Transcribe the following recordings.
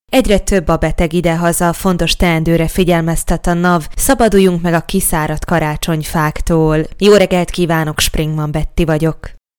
Egyre több a beteg idehaza, fontos teendőre figyelmeztet a NAV, szabaduljunk meg a kiszáradt karácsonyfáktól. Jó reggelt kívánok, Springman Betti vagyok.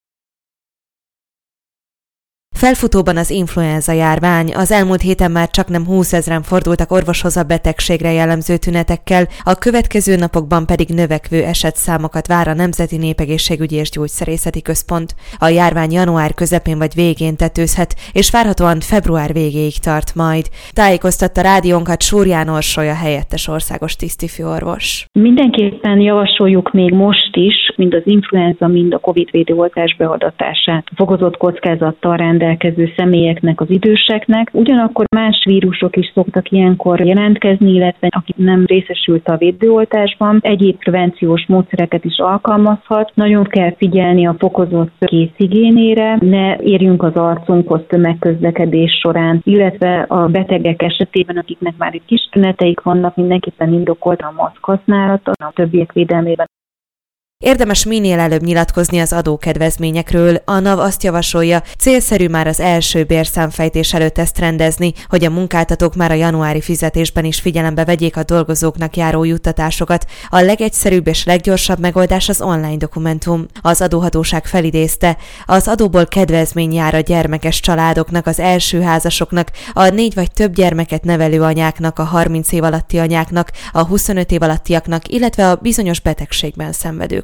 Felfutóban az influenza járvány. Az elmúlt héten már csaknem 20 000-en fordultak orvoshoz a betegségre jellemző tünetekkel, a következő napokban pedig növekvő esetszámokat vár a Nemzeti Népegészségügyi és Gyógyszerészeti Központ. A járvány január közepén vagy végén tetőzhet, és várhatóan február végéig tart majd. Tájékoztatta rádiónkat Súrján Orsolya helyettes országos tisztifőorvos. Mindenképpen javasoljuk még most is, mind az influenza, mind a Covid védőoltás beadatását fokozott kockázattal rendelkező személyeknek, az időseknek. Ugyanakkor más vírusok is szoktak ilyenkor jelentkezni, illetve aki nem részesült a védőoltásban, egyéb prevenciós módszereket is alkalmazhat. Nagyon kell figyelni a fokozott kézhigiénére, ne érjünk az arcunkhoz tömegközlekedés során, illetve a betegek esetében, akiknek már itt kis tüneteik vannak, mindenképpen indokolt a maszk használata, a többiek védelmében. Érdemes minél előbb nyilatkozni az adókedvezményekről. A NAV azt javasolja, célszerű már az első bérszámfejtés előtt ezt rendezni, hogy a munkáltatók már a januári fizetésben is figyelembe vegyék a dolgozóknak járó juttatásokat. A legegyszerűbb és leggyorsabb megoldás az online dokumentum. Az adóhatóság felidézte, az adóból kedvezmény jár a gyermekes családoknak, az első házasoknak, a 4 vagy több gyermeket nevelő anyáknak, a 30 év alatti anyáknak, a 25 év alattiaknak, illetve a bizonyos betegségben szenvedők.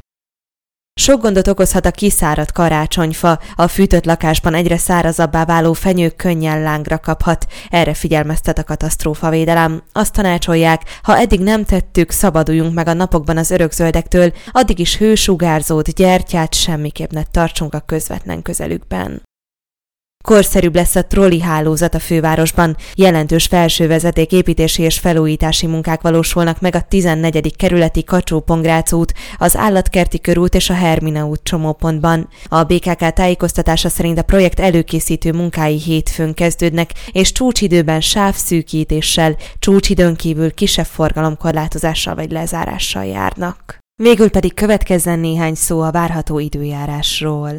Sok gondot okozhat a kiszáradt karácsonyfa, a fűtött lakásban egyre szárazabbá váló fenyő könnyen lángra kaphat, erre figyelmeztet a katasztrófavédelem. Azt tanácsolják, ha eddig nem tettük, szabaduljunk meg a napokban az örökzöldektől, addig is hősugárzót, gyertyát semmiképp ne tartsunk a közvetlen közelükben. Korszerűbb lesz a trolli hálózat a fővárosban. Jelentős felsővezeték építési és felújítási munkák valósulnak meg a 14. kerületi Kacsó-Pongrác út, az Állatkerti körút és a Hermina út csomópontban. A BKK tájékoztatása szerint a projekt előkészítő munkái hétfőn kezdődnek, és csúcsidőben sávszűkítéssel, csúcsidőn kívül kisebb forgalomkorlátozással vagy lezárással járnak. Végül pedig következzen néhány szó a várható időjárásról.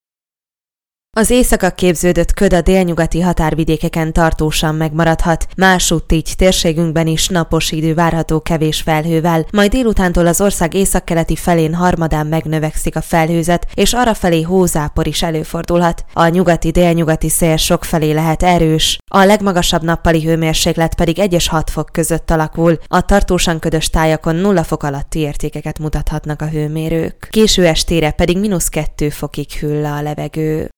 Az éjszaka képződött köd a délnyugati határvidékeken tartósan megmaradhat, másutt így térségünkben is napos idő várható kevés felhővel, majd délutántól az ország északkeleti felén harmadán megnövekszik a felhőzet, és arrafelé hózápor is előfordulhat. A nyugati-délnyugati szél sokfelé lehet erős, a legmagasabb nappali hőmérséklet pedig 1 és 6 fok között alakul, a tartósan ködös tájakon 0 fok alatti értékeket mutathatnak a hőmérők. Késő estére pedig -2 fokig hűl le a levegő.